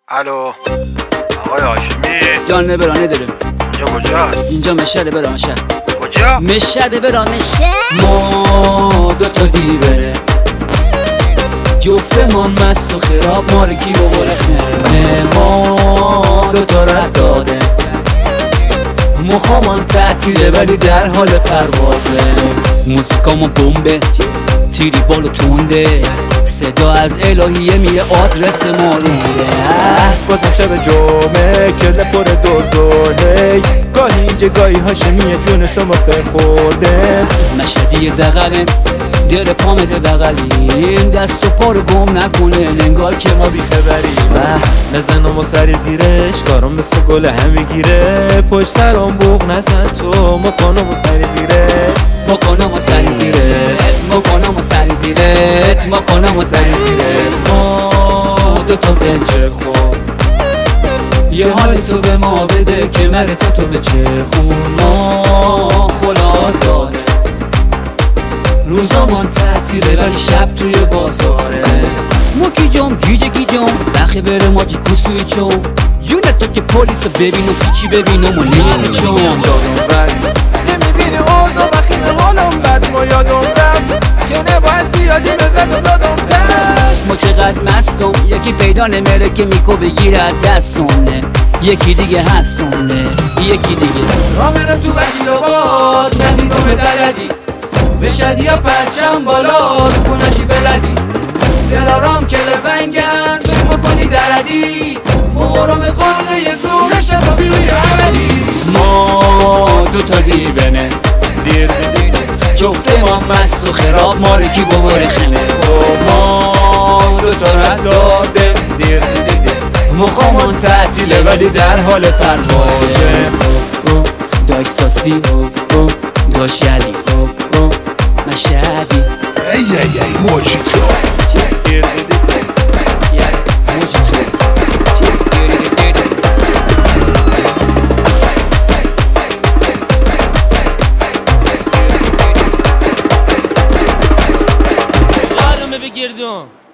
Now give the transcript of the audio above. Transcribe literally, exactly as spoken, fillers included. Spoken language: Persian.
الو آقای هاشمی جان برانه داره اینجا کجاست؟ اینجا مشهده برا مشهد کجا؟ مشهده برا مشهد. ما دوتا دیوره جفتمان مست و خراب مالکی و برخنه ما دوتا رد داده مخامان تعطیله ولی در حال پروازه موسیقامون بمبه تیری بالو تونده صدا از الهیه میه آدرس ما رونده بازم شب جمعه کله پر دور دوره گاهی اینجا گاهی هاشمیه جون شما خیر خورده مشهدی دقله دل پامده بغلیم دست و پا رو گم نکنه انگار که ما بیخبریم نزنم و سری زیرش کارم مثل گل هم میگیره پشت سرم بوق نزن تو مکنم و سری زیرش مکنم و سری زیرت مکنم و سری زیرت مکنم و سری زیرت ما دوتا بنچه خود یه حال تو به ما بده که مره تا تو به چه خون ما خلاصاده روزامان تعطیله ولی شب توی بازاره ما گیجم گیجه گیجم بخی بره ما جی کسوی چو یونه تو که پولیس رو ببین و پیچی ببین و ما نمیچم نمیبینی اوزا بخی به حالم بد ما یادم رفت که نباید زیادی بزد و دادم دست ما چقدر مستم یکی پیدا نمیره که میکو بگیره دستونه یکی دیگه هستونه یکی دیگه را میرم تو بچی آباد ندیدم به دردی به شدی یا پرچم بالا رو کنشی بلدی دلارام که لفنگن بگم کنی دردی مبارم قانه یه زورش رو بیوی عمدی ما دوتا دیوانه دیر دیر جفته ما مست و خراب مالکی بباره خمه ما دوتا رد داده دیر دیر مخامان تعطیله ولی در حال پروازه دایستاسی داشیالی مشهدی ای ای ای موجیتو دیر بگردم